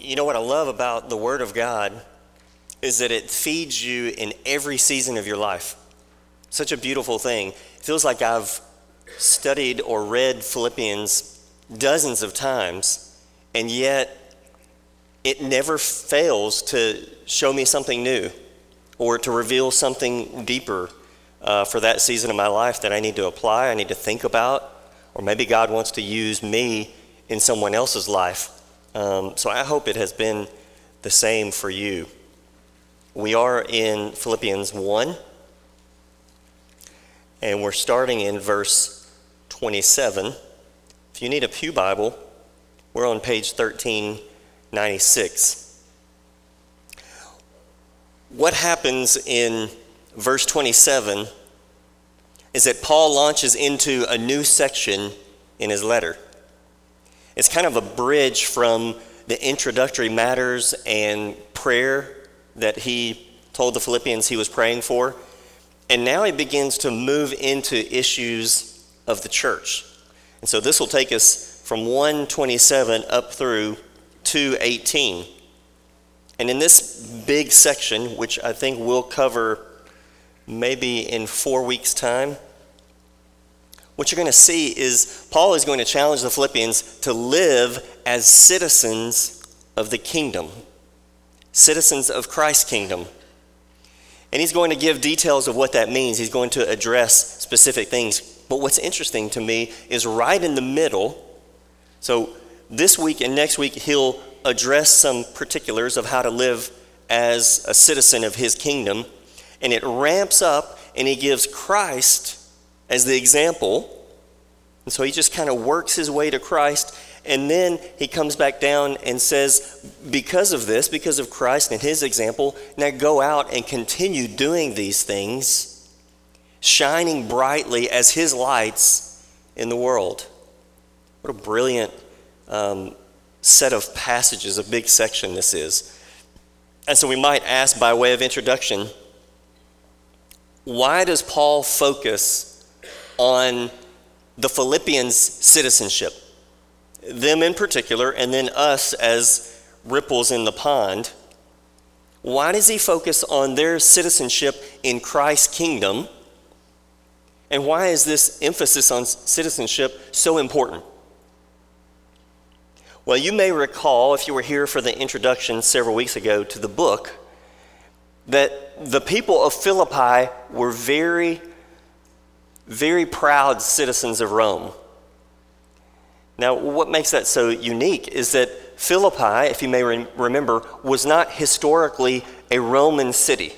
You know what I love about the Word of God is that it feeds you in every season of your life. Such a beautiful thing. It feels like I've studied or read Philippians dozens of times, and yet it never fails to show me something new or to reveal something deeper for that season of my life that I need to apply, I need to think about, or maybe God wants to use me in someone else's life. So I hope it has been the same for you. We are in Philippians 1, and we're starting in verse 27. If you need a pew Bible, we're on page 1396. What happens in verse 27 is that Paul launches into a new section in his letter. It's kind of a bridge from the introductory matters and prayer that he told the Philippians he was praying for. And now he begins to move into issues of the church. And so this will take us from 1:27 up through 2:18. And in this big section, which I think we'll cover maybe in 4 weeks' time, what you're going to see is Paul is going to challenge the Philippians to live as citizens of the kingdom, citizens of Christ's kingdom. And he's going to give details of what that means. He's going to address specific things. But what's interesting to me is right in the middle, so this week and next week he'll address some particulars of how to live as a citizen of his kingdom, and it ramps up and he gives Christ as the example. And so he just kind of works his way to Christ, and then he comes back down and says, because of this, because of Christ and his example, now go out and continue doing these things, shining brightly as his lights in the world. What a brilliant set of passages, a big section this is. And so we might ask, by way of introduction, why does Paul focus on the Philippians' citizenship, them in particular, and then us as ripples in the pond? Why does he focus on their citizenship in Christ's kingdom? And why is this emphasis on citizenship so important? Well, you may recall, if you were here for the introduction several weeks ago to the book, that the people of Philippi were very, very proud citizens of Rome. Now, what makes that so unique is that Philippi, if you may remember, was not historically a Roman city.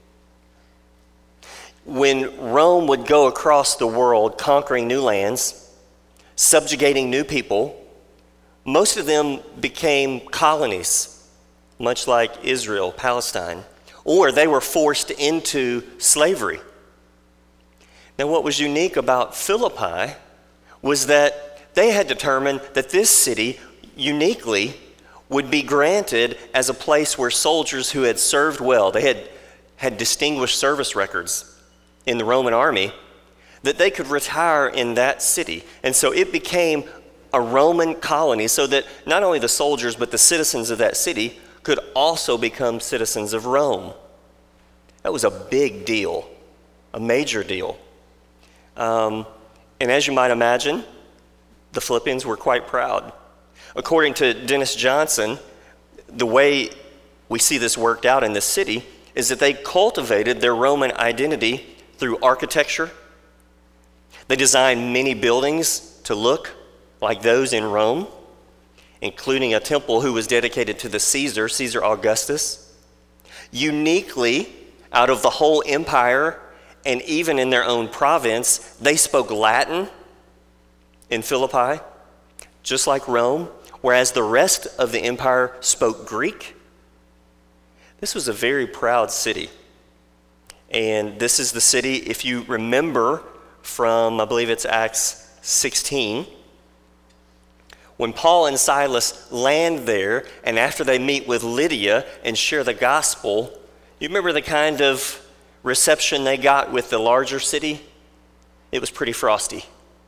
When Rome would go across the world conquering new lands, subjugating new people, most of them became colonies, much like Israel, Palestine, or they were forced into slavery. Now, what was unique about Philippi was that they had determined that this city uniquely would be granted as a place where soldiers who had served well, they had distinguished service records in the Roman army, that they could retire in that city. And so it became a Roman colony, so that not only the soldiers but the citizens of that city could also become citizens of Rome. That was a big deal, a major deal. And as you might imagine, the Philippians were quite proud. According to Dennis Johnson, the way we see this worked out in this city is that they cultivated their Roman identity through architecture. They designed many buildings to look like those in Rome, including a temple who was dedicated to the Caesar Augustus. Uniquely, out of the whole empire, and even in their own province, they spoke Latin in Philippi, just like Rome, whereas the rest of the empire spoke Greek. This was a very proud city. And this is the city, if you remember from, I believe it's Acts 16, when Paul and Silas land there, and after they meet with Lydia and share the gospel, you remember the kind of reception they got with the larger city? It was pretty frosty.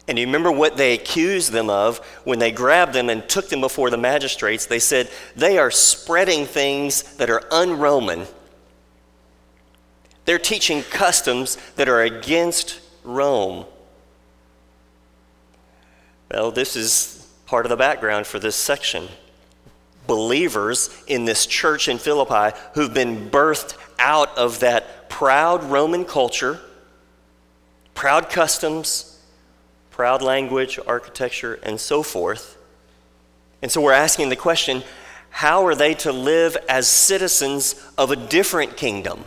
And you remember what they accused them of when they grabbed them and took them before the magistrates? They said, they are spreading things that are un-Roman. They're teaching customs that are against Rome. Well, this is part of the background for this section. Believers in this church in Philippi who've been birthed out of that proud Roman culture, proud customs, proud language, architecture, and so forth. And so we're asking the question, how are they to live as citizens of a different kingdom?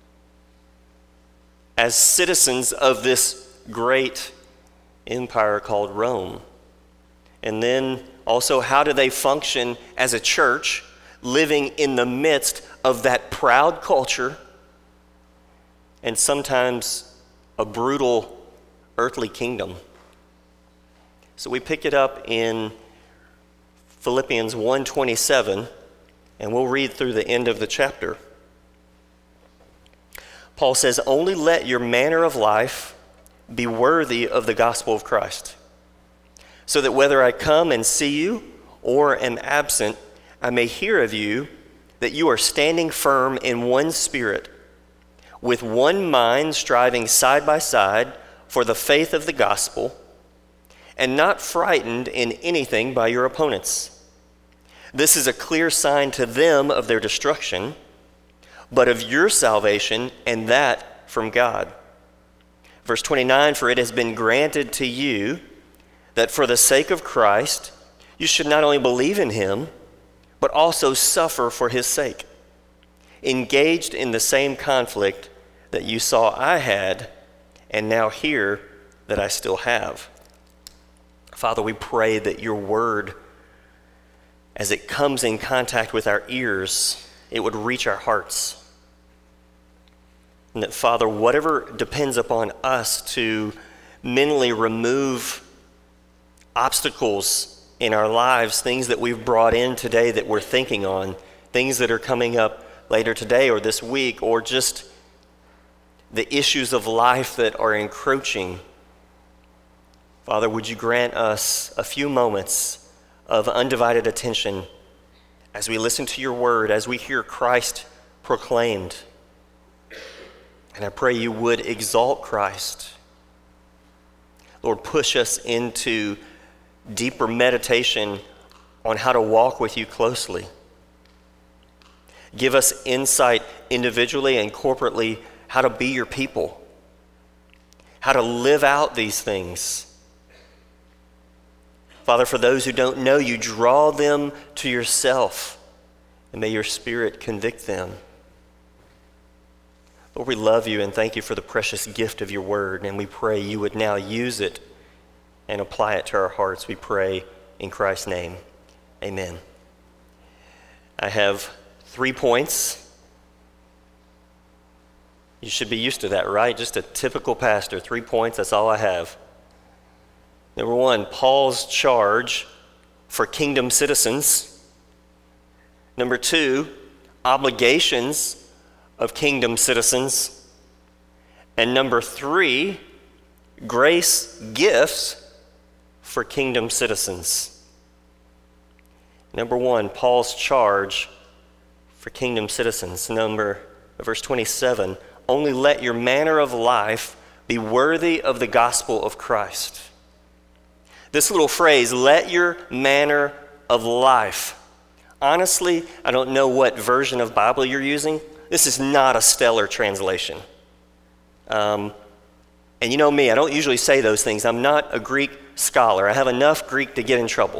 As citizens of this great empire called Rome? And then also, how do they function as a church living in the midst of that proud culture and sometimes a brutal earthly kingdom? So we pick it up in Philippians 1:27, and we'll read through the end of the chapter. Paul says, "Only let your manner of life be worthy of the gospel of Christ, so that whether I come and see you or am absent, I may hear of you that you are standing firm in one spirit, with one mind striving side by side for the faith of the gospel, and not frightened in anything by your opponents. This is a clear sign to them of their destruction, but of your salvation, and that from God." Verse 29, "For it has been granted to you that for the sake of Christ, you should not only believe in him, but also suffer for his sake, engaged in the same conflict that you saw I had, and now hear that I still have." Father, we pray that your word, as it comes in contact with our ears, it would reach our hearts. And that, Father, whatever depends upon us to mentally remove obstacles in our lives, things that we've brought in today that we're thinking on, things that are coming up later today or this week, or just the issues of life that are encroaching. Father, would you grant us a few moments of undivided attention as we listen to your word, as we hear Christ proclaimed. And I pray you would exalt Christ. Lord, push us into deeper meditation on how to walk with you closely. Give us insight individually and corporately how to be your people, how to live out these things. Father, for those who don't know you, draw them to yourself, and may your Spirit convict them. Lord, we love you and thank you for the precious gift of your word, and we pray you would now use it and apply it to our hearts. We pray in Christ's name. Amen. I have 3 points. You should be used to that, right? Just a typical pastor. 3 points, that's all I have. Number 1, Paul's charge for kingdom citizens. Number 2, obligations of kingdom citizens. And number 3, grace gifts for kingdom citizens. Number 1, Paul's charge for kingdom citizens. Verse 27, only let your manner of life be worthy of the gospel of Christ. This little phrase, let your manner of life. Honestly, I don't know what version of Bible you're using. This is not a stellar translation. And you know me, I don't usually say those things. I'm not a Greek scholar. I have enough Greek to get in trouble.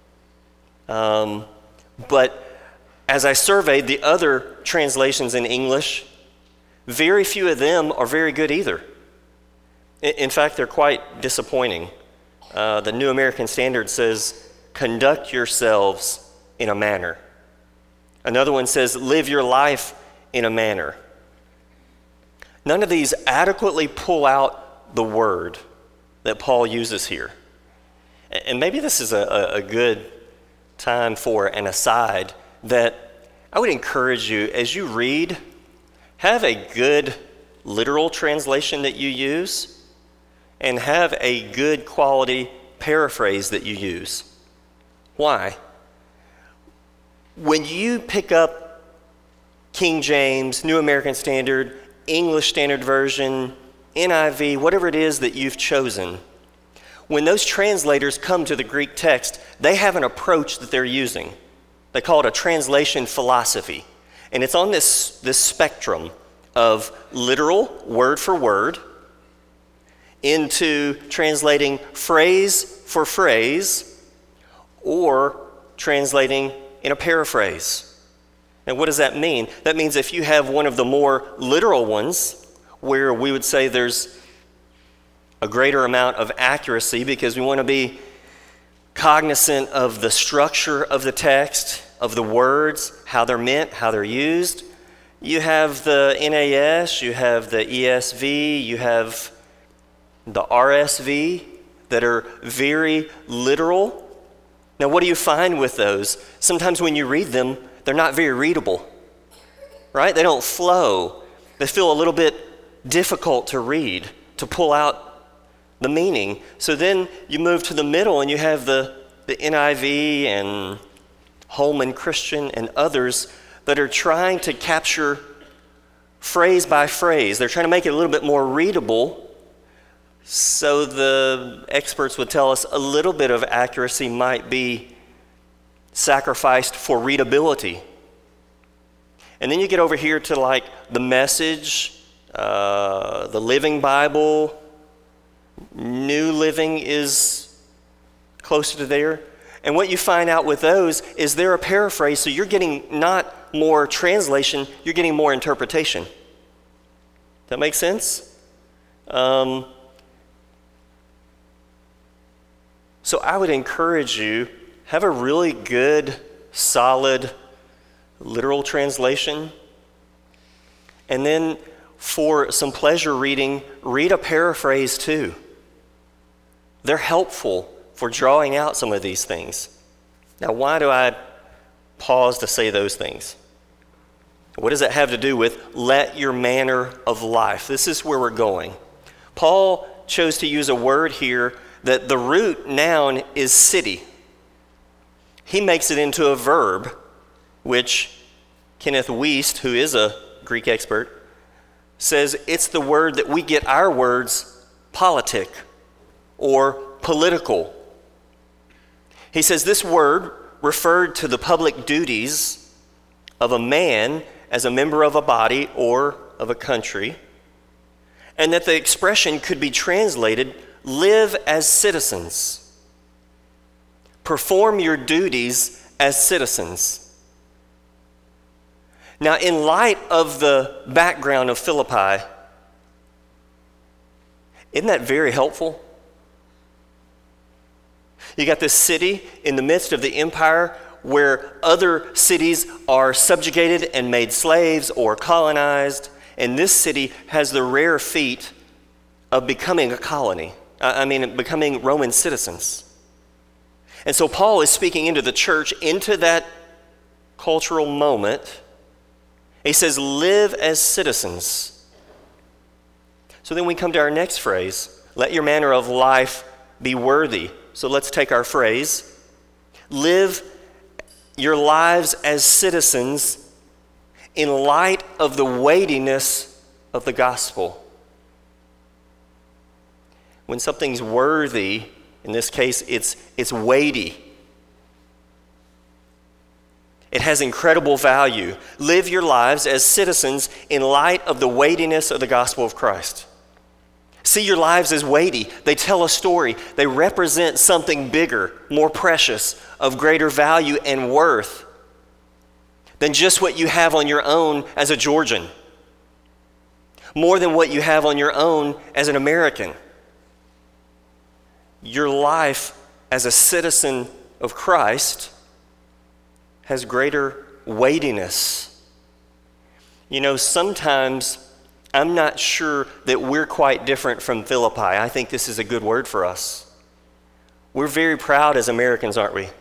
But as I surveyed the other translations in English, very few of them are very good either. In fact, they're quite disappointing. The New American Standard says, conduct yourselves in a manner. Another one says, live your life in a manner. None of these adequately pull out the word that Paul uses here. And maybe this is a good time for an aside that I would encourage you, as you read, have a good literal translation that you use. and have a good quality paraphrase that you use. Why? When you pick up King James, New American Standard, English Standard Version, NIV, whatever it is that you've chosen, when those translators come to the Greek text, they have an approach that they're using. They call it a translation philosophy. And it's on this spectrum of literal, word for word, into translating phrase for phrase, or translating in a paraphrase. And what does that mean? That means if you have one of the more literal ones, where we would say there's a greater amount of accuracy because we want to be cognizant of the structure of the text, of the words, how they're meant, how they're used. You have the NAS, you have the ESV, you have the RSV that are very literal. Now, what do you find with those? Sometimes when you read them, they're not very readable, right? They don't flow. They feel a little bit difficult to read, to pull out the meaning. So then you move to the middle and you have the NIV and Holman Christian and others that are trying to capture phrase by phrase. They're trying to make it a little bit more readable. So the experts would tell us a little bit of accuracy might be sacrificed for readability. And then you get over here to like the Message, the Living Bible. New Living is closer to there. And what you find out with those is they're a paraphrase, so you're getting not more translation, you're getting more interpretation. That make sense? So I would encourage you, have a really good, solid, literal translation. And then for some pleasure reading, read a paraphrase too. They're helpful for drawing out some of these things. Now, why do I pause to say those things? What does that have to do with let your manner of life? This is where we're going. Paul chose to use a word here that the root noun is city. He makes it into a verb, which Kenneth Wuest, who is a Greek expert, says it's the word that we get our words politic or political. He says this word referred to the public duties of a man as a member of a body or of a country, and that the expression could be translated, live as citizens. Perform your duties as citizens. Now, in light of the background of Philippi, isn't that very helpful? You got this city in the midst of the empire where other cities are subjugated and made slaves or colonized, and this city has the rare feat of becoming a colony. Becoming Roman citizens. And so Paul is speaking into the church, into that cultural moment. He says, live as citizens. So then we come to our next phrase, let your manner of life be worthy. So let's take our phrase, live your lives as citizens in light of the weightiness of the gospel. When something's worthy, in this case, it's weighty. It has incredible value. Live your lives as citizens in light of the weightiness of the gospel of Christ. See your lives as weighty. They tell a story. They represent something bigger, more precious, of greater value and worth than just what you have on your own as a Georgian, more than what you have on your own as an American. Your life as a citizen of Christ has greater weightiness. You know, sometimes I'm not sure that we're quite different from Philippi. I think this is a good word for us. We're very proud as Americans, aren't we?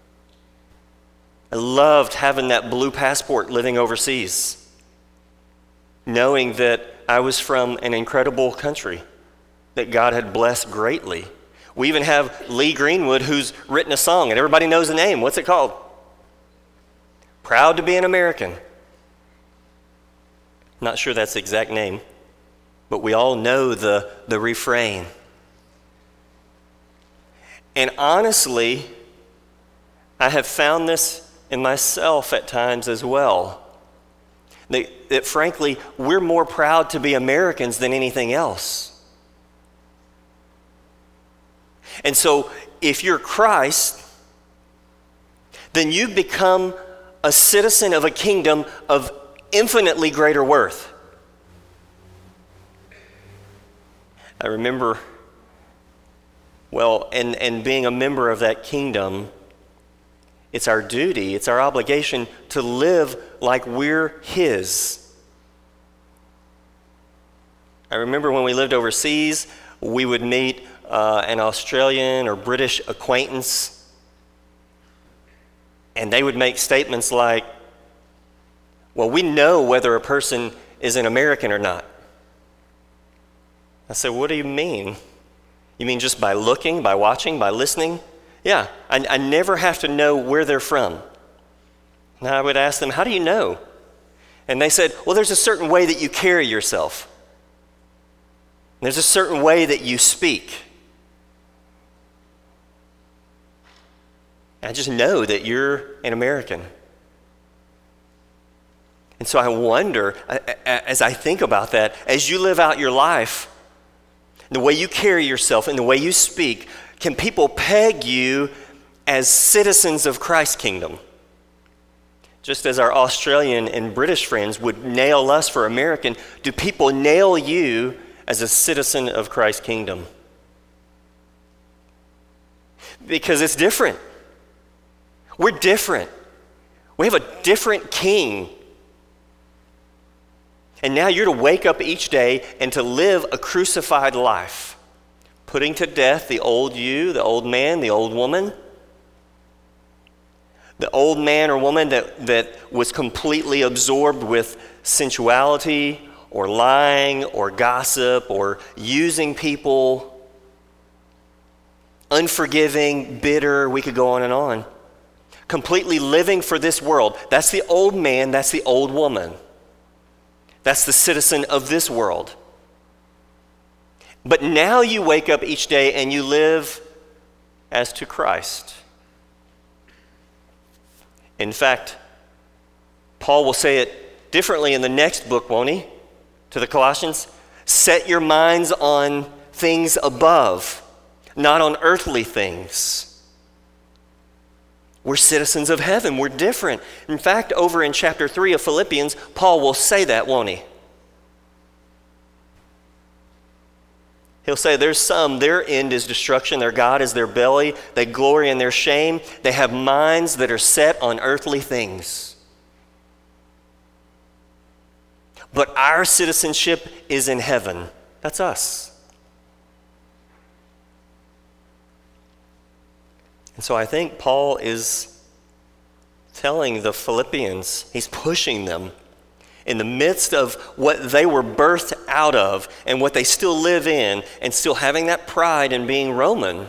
I loved having that blue passport living overseas, knowing that I was from an incredible country. that God had blessed greatly. We even have Lee Greenwood, who's written a song, and everybody knows the name. What's it called? Proud to be an American. Not sure that's the exact name, but we all know the refrain. And honestly, I have found this in myself at times as well. That frankly, we're more proud to be Americans than anything else. And so, if you're Christ, then you've become a citizen of a kingdom of infinitely greater worth. I remember, and being a member of that kingdom, it's our duty, it's our obligation to live like we're His. I remember when we lived overseas, we would meet an Australian or British acquaintance, and they would make statements like, well, we know whether a person is an American or not. I said, what do you mean? You mean just by looking, by watching, by listening? Yeah, I never have to know where they're from. And I would ask them, how do you know? And they said, well, there's a certain way that you carry yourself. There's a certain way that you speak. I just know that you're an American. And so I wonder, as I think about that, as you live out your life, the way you carry yourself and the way you speak, can people peg you as citizens of Christ's kingdom? Just as our Australian and British friends would nail us for American, do people nail you as a citizen of Christ's kingdom? Because it's different. We're different. We have a different king. And now you're to wake up each day and to live a crucified life, putting to death the old you, the old man, the old woman. The old man or woman that was completely absorbed with sensuality or lying or gossip or using people, unforgiving, bitter, we could go on and on. Completely living for this world. That's the old man, that's the old woman. That's the citizen of this world. But now you wake up each day and you live as to Christ. In fact, Paul will say it differently in the next book, won't he? To the Colossians. Set your minds on things above, not on earthly things. We're citizens of heaven. We're different. In fact, over in chapter 3 of Philippians, Paul will say that, won't he? He'll say there's some, their end is destruction, their God is their belly, they glory in their shame, they have minds that are set on earthly things. But our citizenship is in heaven. That's us. And so I think Paul is telling the Philippians, he's pushing them in the midst of what they were birthed out of and what they still live in and still having that pride in being Roman.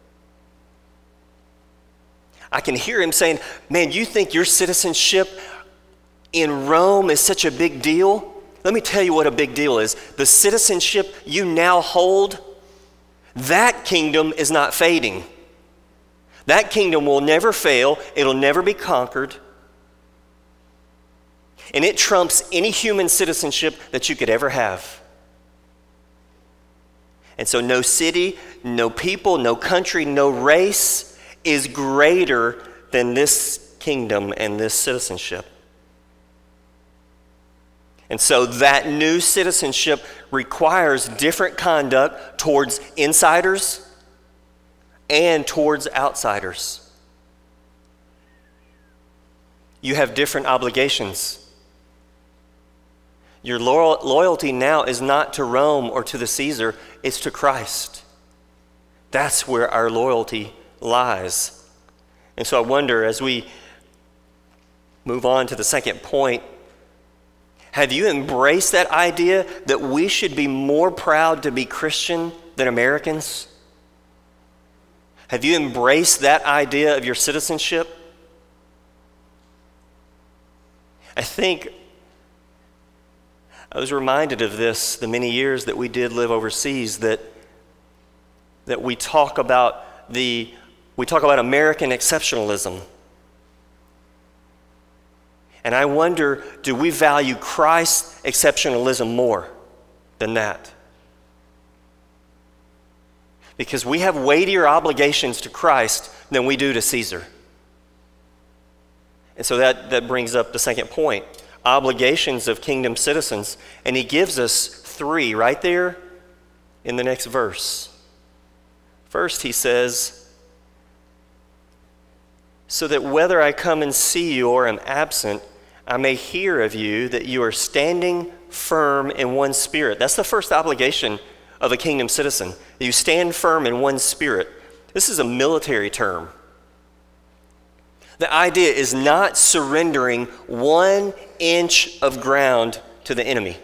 I can hear him saying, man, you think your citizenship in Rome is such a big deal? Let me tell you what a big deal is. The citizenship you now hold, that kingdom is not fading. That kingdom will never fail. It'll never be conquered. And it trumps any human citizenship that you could ever have. And so no city, no people, no country, no race is greater than this kingdom and this citizenship. And so that new citizenship requires different conduct towards insiders and towards outsiders. You have different obligations. Your loyalty now is not to Rome or to the Caesar, it's to Christ. That's where our loyalty lies. And so I wonder, as we move on to the second point, have you embraced that idea that we should be more proud to be Christian than Americans? Have you embraced that idea of your citizenship? I think I was reminded of this the many years that we did live overseas, that we talk about American exceptionalism. And I wonder, do we value Christ's exceptionalism more than that? Because we have weightier obligations to Christ than we do to Caesar. And so that brings up the second point, obligations of kingdom citizens. And he gives us 3 right there in the next verse. First, he says, so that whether I come and see you or am absent, I may hear of you that you are standing firm in one spirit. That's the first obligation of a kingdom citizen. You stand firm in one spirit. This is a military term. The idea is not surrendering 1 inch of ground to the enemy.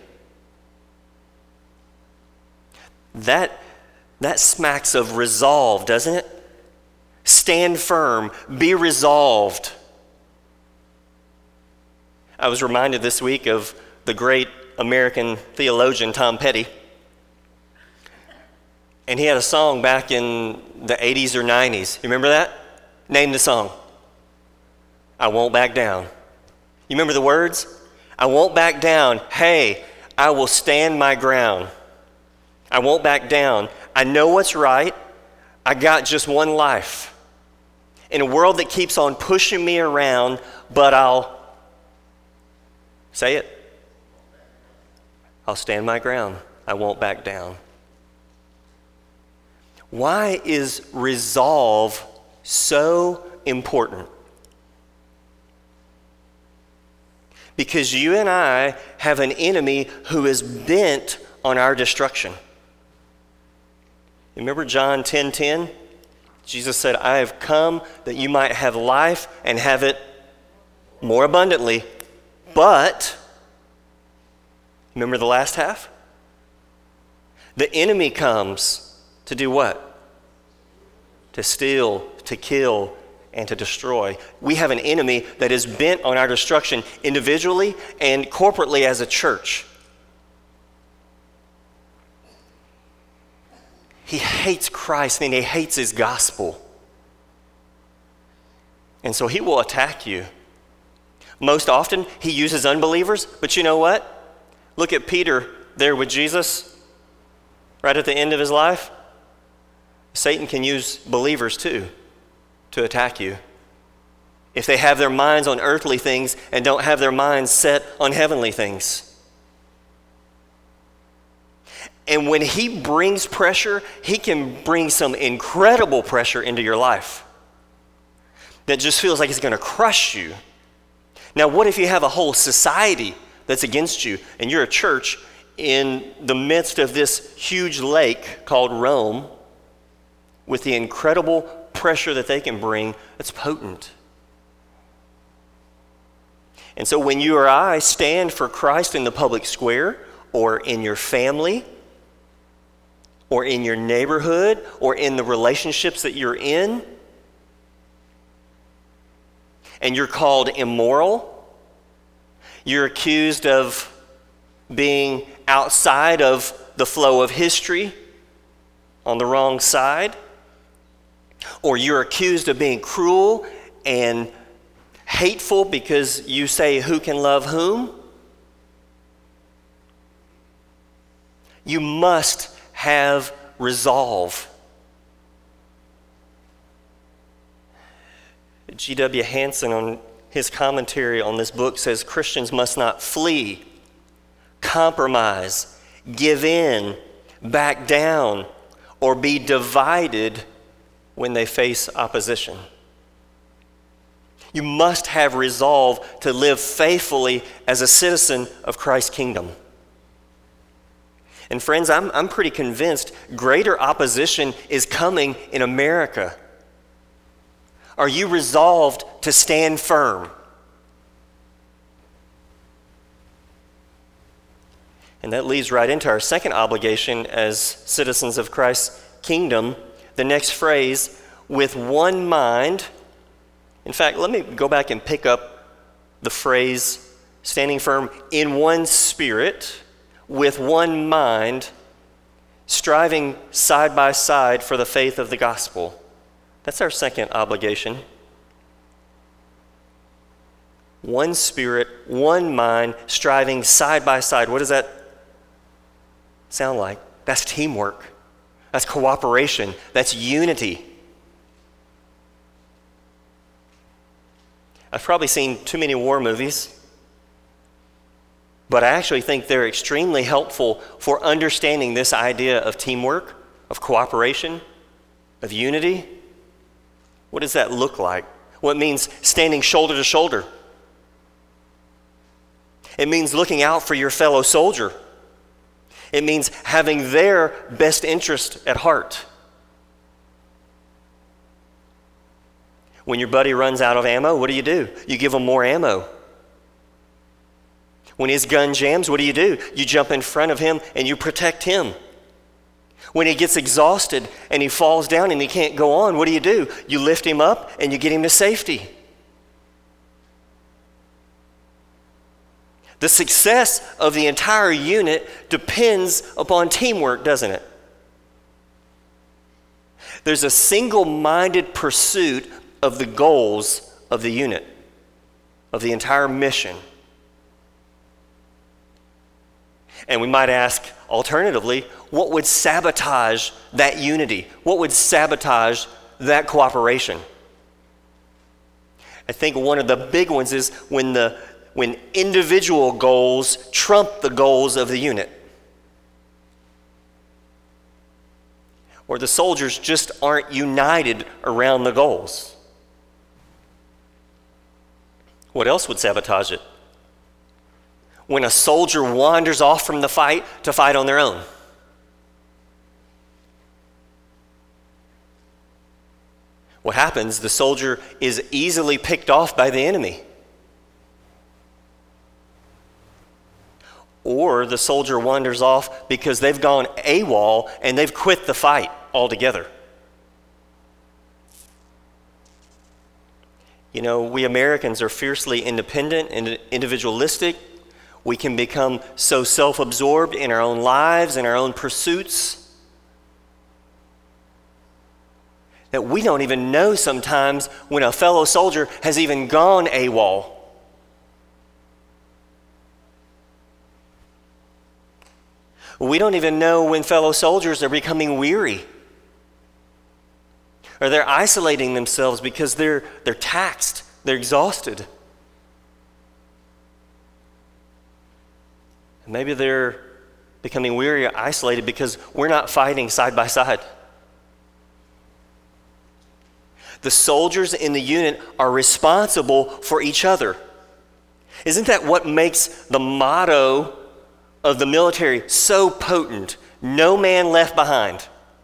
That smacks of resolve, doesn't it? Stand firm, be resolved. I was reminded this week of the great American theologian Tom Petty. And he had a song back in the 80s or 90s. You remember that? Name the song. I won't back down. You remember the words? I won't back down. Hey, I will stand my ground. I won't back down. I know what's right. I got just one life. In a world that keeps on pushing me around, but I'll say it. I'll stand my ground. I won't back down. Why is resolve so important? Because you and I have an enemy who is bent on our destruction. Remember John 10:10? Jesus said, I have come that you might have life and have it more abundantly. But, remember the last half? The enemy comes to do what? To steal, to kill, and to destroy. We have an enemy that is bent on our destruction individually and corporately as a church. He hates Christ and he hates his gospel. And so he will attack you. Most often, he uses unbelievers, but you know what? Look at Peter there with Jesus, right at the end of his life. Satan can use believers too to attack you if they have their minds on earthly things and don't have their minds set on heavenly things. And when he brings pressure, he can bring some incredible pressure into your life that just feels like it's going to crush you. Now, what if you have a whole society that's against you and you're a church in the midst of this huge lake called Rome with the incredible pressure that they can bring that's potent? And so when you or I stand for Christ in the public square or in your family or in your neighborhood or in the relationships that you're in, and you're called immoral, you're accused of being outside of the flow of history on the wrong side, or you're accused of being cruel and hateful because you say who can love whom, you must have resolve. G.W. Hansen, on his commentary on this book, says Christians must not flee, compromise, give in, back down, or be divided when they face opposition. You must have resolve to live faithfully as a citizen of Christ's kingdom. And friends, I'm pretty convinced greater opposition is coming in America. Are you resolved to stand firm? And that leads right into our second obligation as citizens of Christ's kingdom. The next phrase, with one mind. In fact, let me go back and pick up the phrase, standing firm in one spirit, with one mind, striving side by side for the faith of the gospel. That's our second obligation. One spirit, one mind, striving side by side. What does that sound like? That's teamwork. That's cooperation. That's unity. I've probably seen too many war movies, but I actually think they're extremely helpful for understanding this idea of teamwork, of cooperation, of unity. What does that look like? Well, it means standing shoulder to shoulder. It means looking out for your fellow soldier. It means having their best interest at heart. When your buddy runs out of ammo, what do? You give him more ammo. When his gun jams, what do? You jump in front of him and you protect him. When he gets exhausted and he falls down and he can't go on, what do? You lift him up and you get him to safety. The success of the entire unit depends upon teamwork, doesn't it? There's a single-minded pursuit of the goals of the unit, of the entire mission. And we might ask, alternatively, what would sabotage that unity? What would sabotage that cooperation? I think one of the big ones is when individual goals trump the goals of the unit. Or the soldiers just aren't united around the goals. What else would sabotage it? When a soldier wanders off from the fight to fight on their own. What happens? The soldier is easily picked off by the enemy. Or the soldier wanders off because they've gone AWOL and they've quit the fight altogether. You know, we Americans are fiercely independent and individualistic. We can become so self-absorbed in our own lives and our own pursuits that we don't even know sometimes when a fellow soldier has even gone AWOL. We don't even know when fellow soldiers are becoming weary, or they're isolating themselves because they're taxed, they're exhausted. And maybe they're becoming weary or isolated because we're not fighting side by side. The soldiers in the unit are responsible for each other. Isn't that what makes the motto of the military so potent? No man left behind.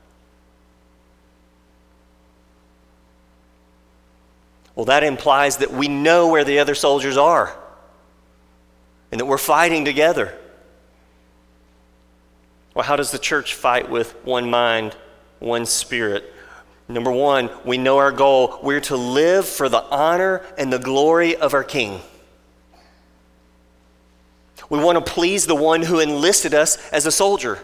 Well, that implies that we know where the other soldiers are and that we're fighting together. Well, how does the church fight with one mind, one spirit? Number one, we know our goal. We're to live for the honor and the glory of our King. We want to please the one who enlisted us as a soldier.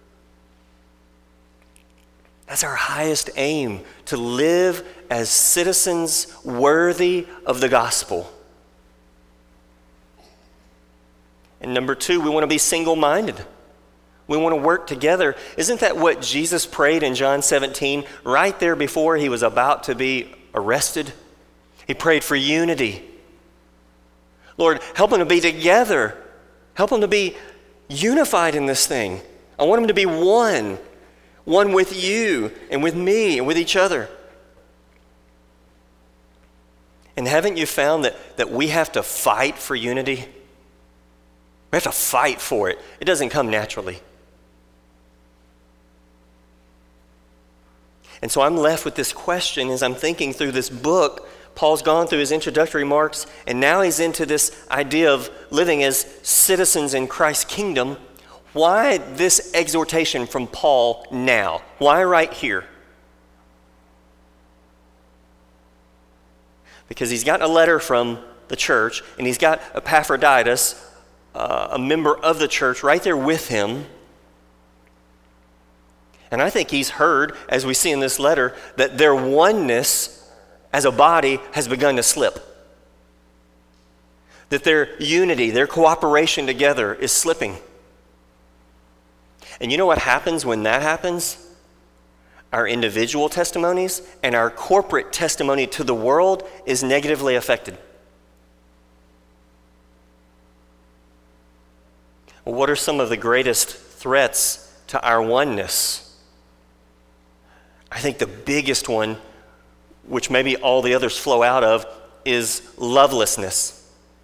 That's our highest aim, to live as citizens worthy of the gospel. And number two, we want to be single-minded. We want to work together. Isn't that what Jesus prayed in John 17, right there before he was about to be arrested? He prayed for unity. Lord, help them to be together. Help them to be unified in this thing. I want them to be one with you and with me and with each other. And haven't you found that we have to fight for unity? We have to fight for it. It doesn't come naturally. And so I'm left with this question as I'm thinking through this book. Paul's gone through his introductory remarks, and now he's into this idea of living as citizens in Christ's kingdom. Why this exhortation from Paul now? Why right here? Because he's got a letter from the church, and he's got Epaphroditus, a member of the church, right there with him. And I think he's heard, as we see in this letter, that their oneness as a body has begun to slip. That their unity, their cooperation together is slipping. And you know what happens when that happens? Our individual testimonies and our corporate testimony to the world is negatively affected. Well, what are some of the greatest threats to our oneness? I think the biggest one, which maybe all the others flow out of, is lovelessness.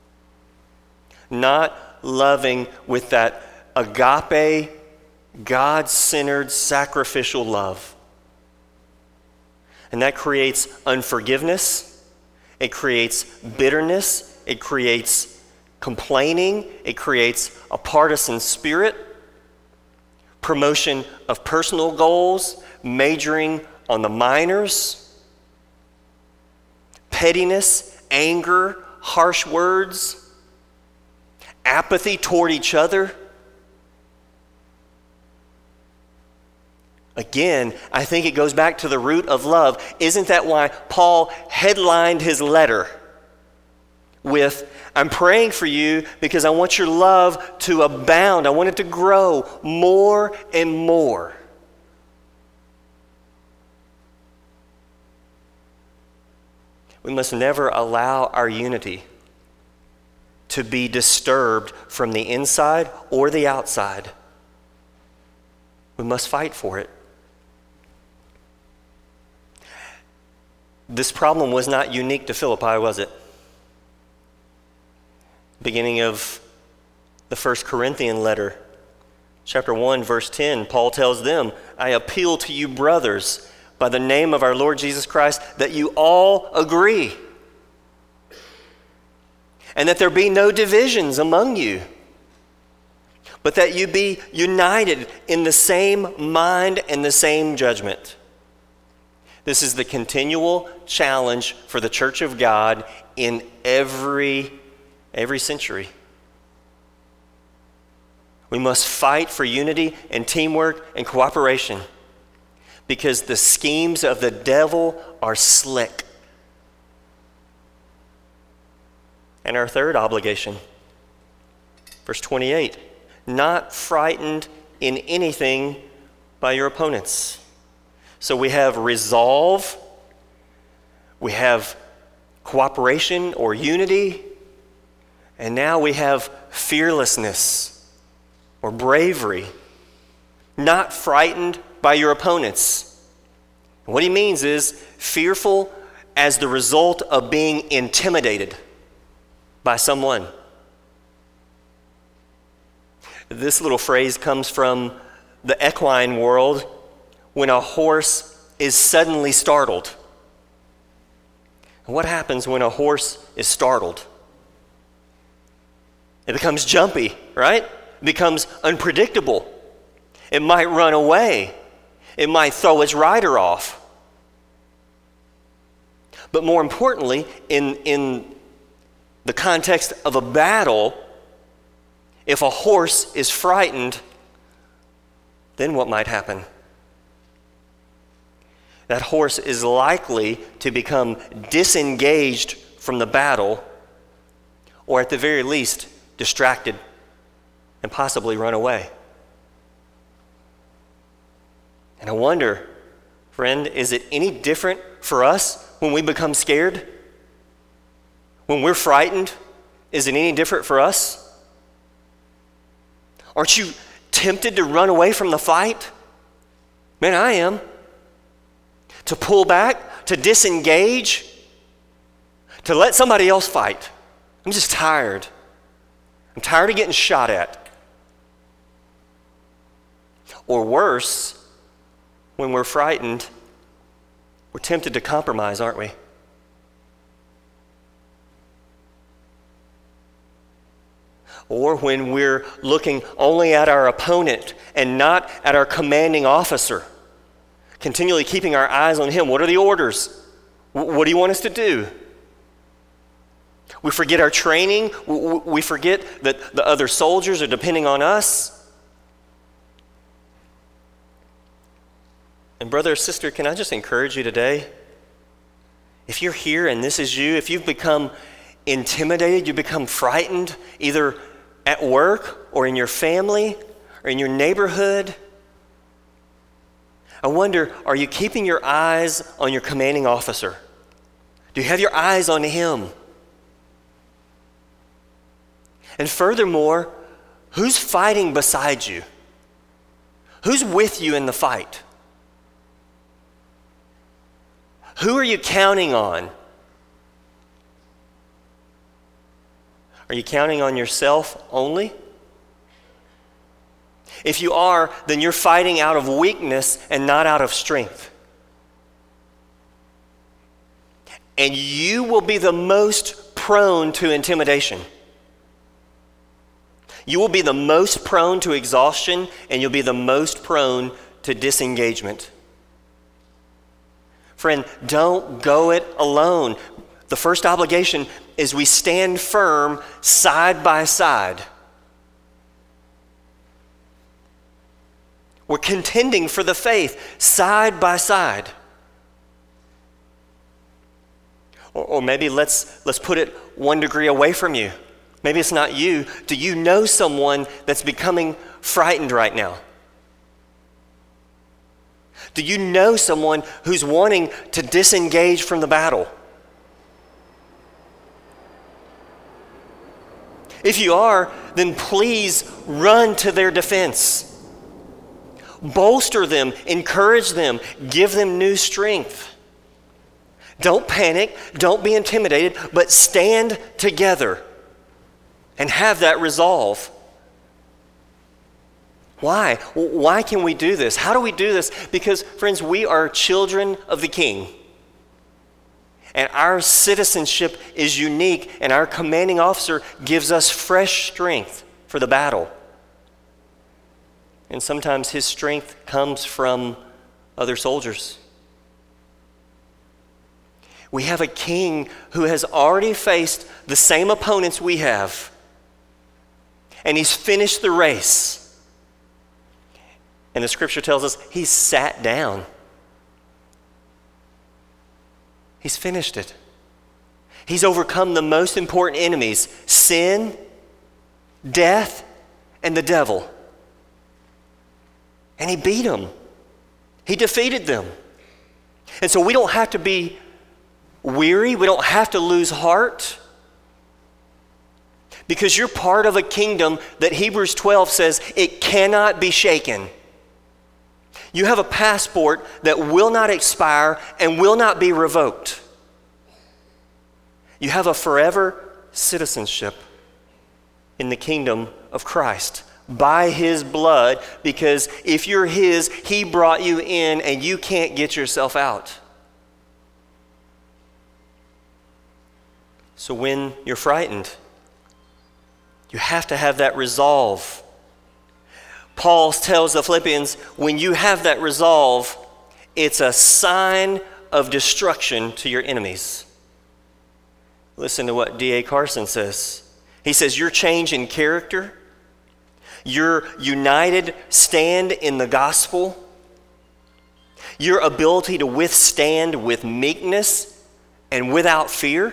Not loving with that agape, God-centered, sacrificial love. And that creates unforgiveness, it creates bitterness, it creates complaining, it creates a partisan spirit, promotion of personal goals, majoring on the minors, pettiness, anger, harsh words, apathy toward each other. Again, I think it goes back to the root of love. Isn't that why Paul headlined his letter with, I'm praying for you because I want your love to abound. I want it to grow more and more. We must never allow our unity to be disturbed from the inside or the outside. We must fight for it. This problem was not unique to Philippi, was it? Beginning of the 1 Corinthian letter, chapter 1, verse 10, Paul tells them, I appeal to you, brothers, by the name of our Lord Jesus Christ, that you all agree, and that there be no divisions among you, but that you be united in the same mind and the same judgment. This is the continual challenge for the church of God in every century. We must fight for unity and teamwork and cooperation because the schemes of the devil are slick. And our third obligation, verse 28, not frightened in anything by your opponents. So we have resolve, we have cooperation or unity, and now we have fearlessness or bravery, not frightened by your opponents. What he means is fearful as the result of being intimidated by someone. This little phrase comes from the equine world when a horse is suddenly startled. What happens when a horse is startled? It becomes jumpy, right? It becomes unpredictable. It might run away. It might throw its rider off. But more importantly, in the context of a battle, if a horse is frightened, then what might happen? That horse is likely to become disengaged from the battle, or at the very least, distracted and possibly run away. And I wonder, friend, is it any different for us when we become scared? When we're frightened, is it any different for us? Aren't you tempted to run away from the fight? Man, I am. To pull back, to disengage, to let somebody else fight. I'm just tired. I'm tired of getting shot at. Or worse, when we're frightened, we're tempted to compromise, aren't we? or when we're looking only at our opponent and not at our commanding officer, continually keeping our eyes on him. What are the orders? What do you want us to do? We forget our training. We forget that the other soldiers are depending on us. And brother or sister, can I just encourage you today? If you're here and this is you, if you've become intimidated, you become frightened, either at work or in your family or in your neighborhood, I wonder, are you keeping your eyes on your commanding officer? Do you have your eyes on him? And furthermore, who's fighting beside you? Who's with you in the fight? Who are you counting on? Are you counting on yourself only? If you are, then you're fighting out of weakness and not out of strength. And you will be the most prone to intimidation. You will be the most prone to exhaustion, and you'll be the most prone to disengagement. Friend, don't go it alone. The first obligation is we stand firm side by side. We're contending for the faith side by side. Or maybe let's put it 1 degree away from you. Maybe it's not you. Do you know someone that's becoming frightened right now? Do you know someone who's wanting to disengage from the battle? If you are, then please run to their defense. Bolster them, encourage them, give them new strength. Don't panic, don't be intimidated, but stand together and have that resolve. Why? Why can we do this? How do we do this? Because, friends, we are children of the King. And our citizenship is unique, and our commanding officer gives us fresh strength for the battle. And sometimes his strength comes from other soldiers. We have a king who has already faced the same opponents we have, and he's finished the race. And the scripture tells us he sat down. He's finished it. He's overcome the most important enemies: sin, death, and the devil. And he beat them. He defeated them. And so we don't have to be weary. We don't have to lose heart. Because you're part of a kingdom that Hebrews 12 says it cannot be shaken. You have a passport that will not expire and will not be revoked. You have a forever citizenship in the kingdom of Christ by his blood, because if you're his, he brought you in and you can't get yourself out. So when you're frightened, you have to have that resolve. Paul tells the Philippians, when you have that resolve, it's a sign of destruction to your enemies. Listen to what D.A. Carson says. He says, your change in character, your united stand in the gospel, your ability to withstand with meekness and without fear,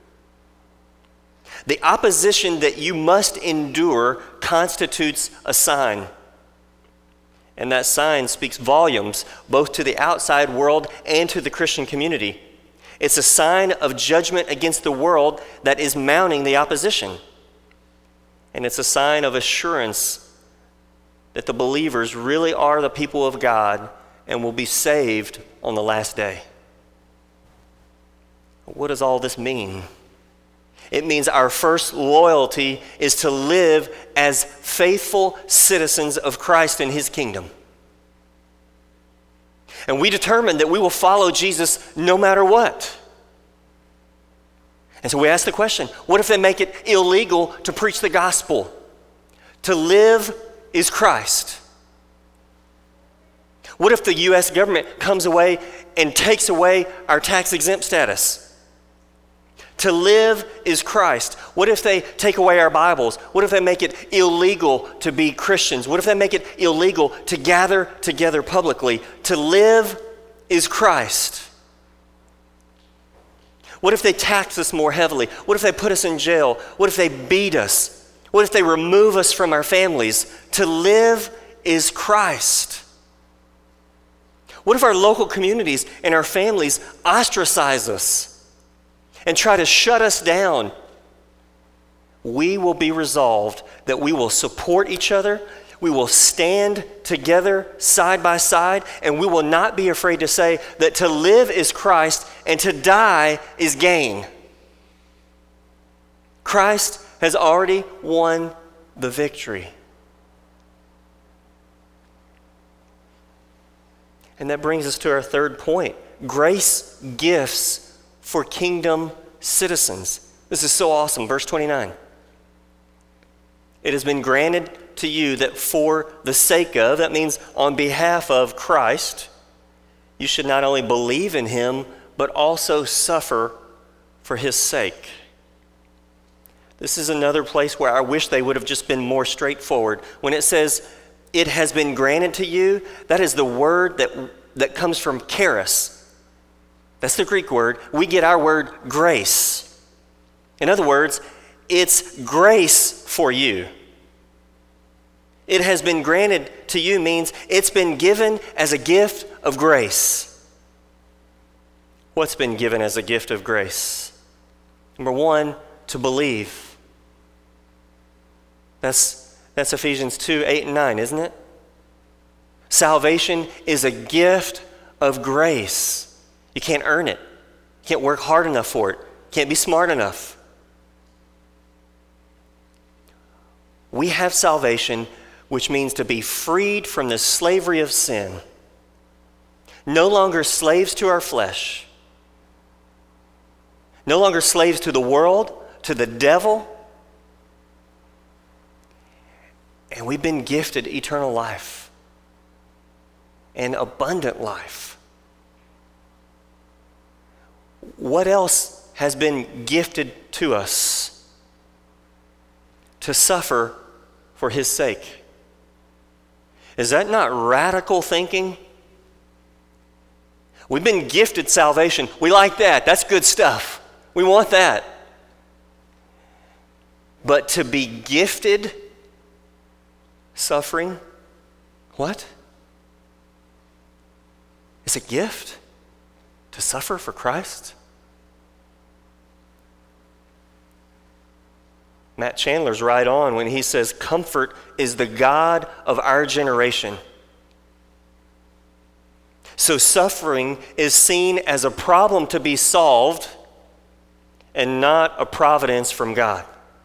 the opposition that you must endure constitutes a sign. And that sign speaks volumes both to the outside world and to the Christian community. It's a sign of judgment against the world that is mounting the opposition. And it's a sign of assurance that the believers really are the people of God and will be saved on the last day. What does all this mean? It means our first loyalty is to live as faithful citizens of Christ and his kingdom. And we determine that we will follow Jesus no matter what. And so we ask the question, what if they make it illegal to preach the gospel? To live is Christ. What if the U.S. government comes away and takes away our tax-exempt status? To live is Christ. What if they take away our Bibles? What if they make it illegal to be Christians? What if they make it illegal to gather together publicly? To live is Christ. What if they tax us more heavily? What if they put us in jail? What if they beat us? What if they remove us from our families? To live is Christ. What if our local communities and our families ostracize us and try to shut us down? We will be resolved that we will support each other, we will stand together side by side, and we will not be afraid to say that to live is Christ and to die is gain. Christ has already won the victory. And that brings us to our third point: grace gifts for kingdom citizens. This is so awesome. Verse 29. It has been granted to you that for the sake of, that means on behalf of Christ, you should not only believe in him, but also suffer for his sake. This is another place where I wish they would have just been more straightforward. When it says, it has been granted to you, that is the word that comes from charis. That's the Greek word. We get our word grace. In other words, it's grace for you. It has been granted to you means it's been given as a gift of grace. What's been given as a gift of grace? Number one, to believe. That's Ephesians 2, 8, and 9, isn't it? Salvation is a gift of grace. You can't earn it. You can't work hard enough for it. You can't be smart enough. We have salvation, which means to be freed from the slavery of sin. No longer slaves to our flesh. No longer slaves to the world, to the devil. And we've been gifted eternal life and abundant life. What else has been gifted to us? To suffer for his sake. Is that not radical thinking? We've been gifted salvation. We like that. That's good stuff. We want that. But to be gifted suffering, what? It's a gift to suffer for Christ? Matt Chandler's right on when he says, comfort is the God of our generation. So suffering is seen as a problem to be solved and not a providence from God.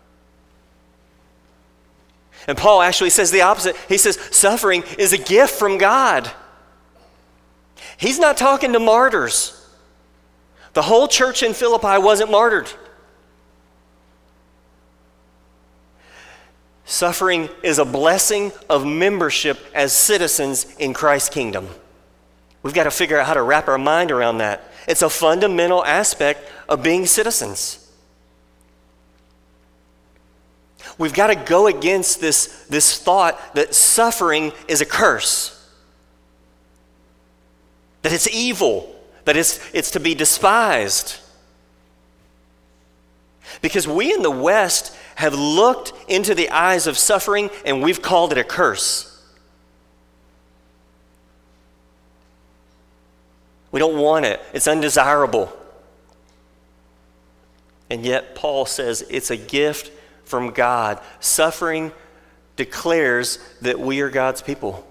And Paul actually says the opposite. He says suffering is a gift from God. He's not talking to martyrs. The whole church in Philippi wasn't martyred. Suffering is a blessing of membership as citizens in Christ's kingdom. We've got to figure out how to wrap our mind around that. It's a fundamental aspect of being citizens. We've got to go against this thought that suffering is a curse, that it's evil, that it's to be despised. Because we in the West have looked into the eyes of suffering and we've called it a curse. We don't want it. It's undesirable. And yet Paul says it's a gift from God. Suffering declares that we are God's people.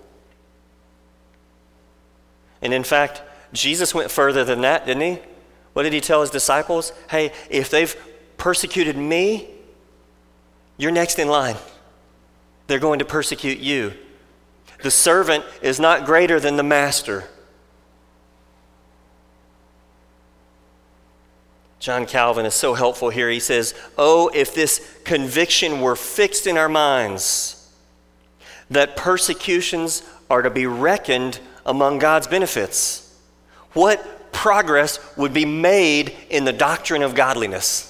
And in fact, Jesus went further than that, didn't he? What did he tell his disciples? Hey, if they've persecuted me, you're next in line. They're going to persecute you. The servant is not greater than the master. John Calvin is so helpful here. He says, oh, if this conviction were fixed in our minds, that persecutions are to be reckoned among God's benefits. What progress would be made in the doctrine of godliness?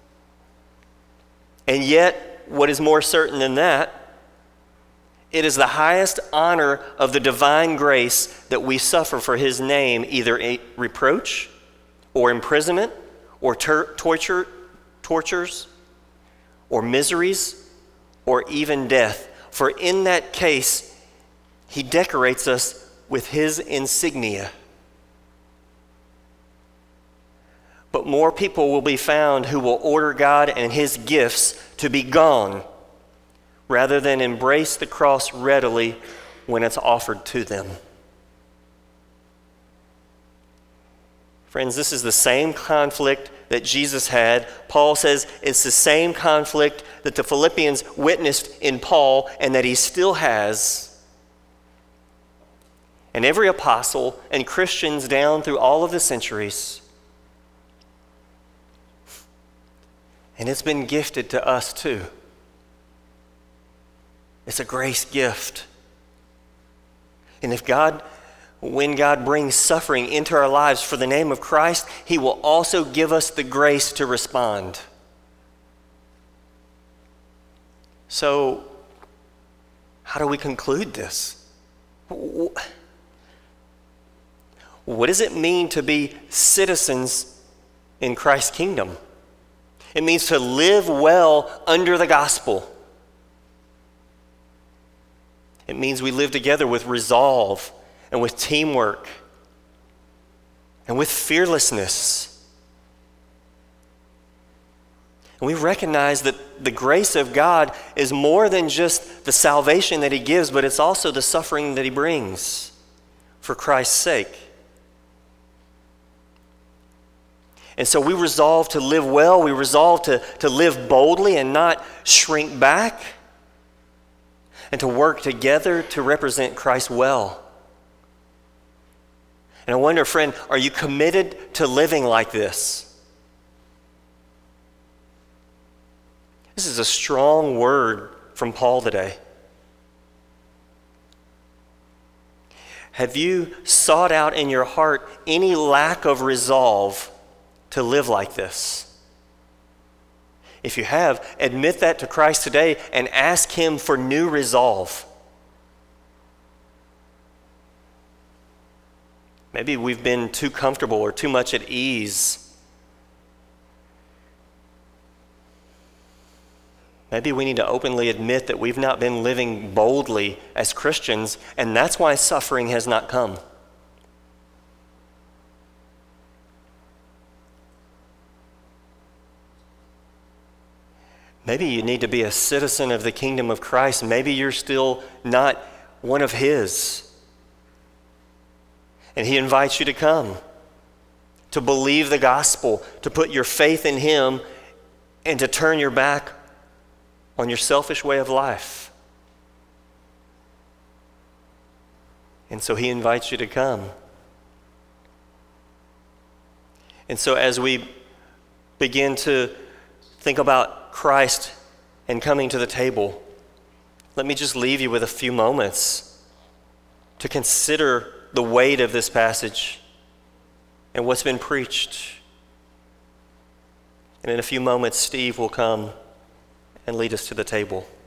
And yet, what is more certain than that? It is the highest honor of the divine grace that we suffer for his name, either a reproach or imprisonment or tortures or miseries or even death. For in that case, he decorates us with his insignia. But more people will be found who will order God and his gifts to be gone rather than embrace the cross readily when it's offered to them. Friends, this is the same conflict that Jesus had. Paul says it's the same conflict that the Philippians witnessed in Paul and that he still has. And every apostle and Christians down through all of the centuries. And it's been gifted to us too. It's a grace gift. And when God brings suffering into our lives for the name of Christ, he will also give us the grace to respond. So, how do we conclude this? What does it mean to be citizens in Christ's kingdom? It means to live well under the gospel. It means we live together with resolve and with teamwork and with fearlessness. And we recognize that the grace of God is more than just the salvation that he gives, but it's also the suffering that he brings for Christ's sake. And so we resolve to live well. We resolve to live boldly and not shrink back, and to work together to represent Christ well. And I wonder, friend, are you committed to living like this? This is a strong word from Paul today. Have you sought out in your heart any lack of resolve to live like this? If you have, admit that to Christ today and ask him for new resolve. Maybe we've been too comfortable or too much at ease. Maybe we need to openly admit that we've not been living boldly as Christians, and that's why suffering has not come. Maybe you need to be a citizen of the kingdom of Christ. Maybe you're still not one of his. And he invites you to come, to believe the gospel, to put your faith in him, and to turn your back on your selfish way of life. And so he invites you to come. And so as we begin to think about Christ and coming to the table, let me just leave you with a few moments to consider the weight of this passage and what's been preached. And in a few moments, Steve will come and lead us to the table.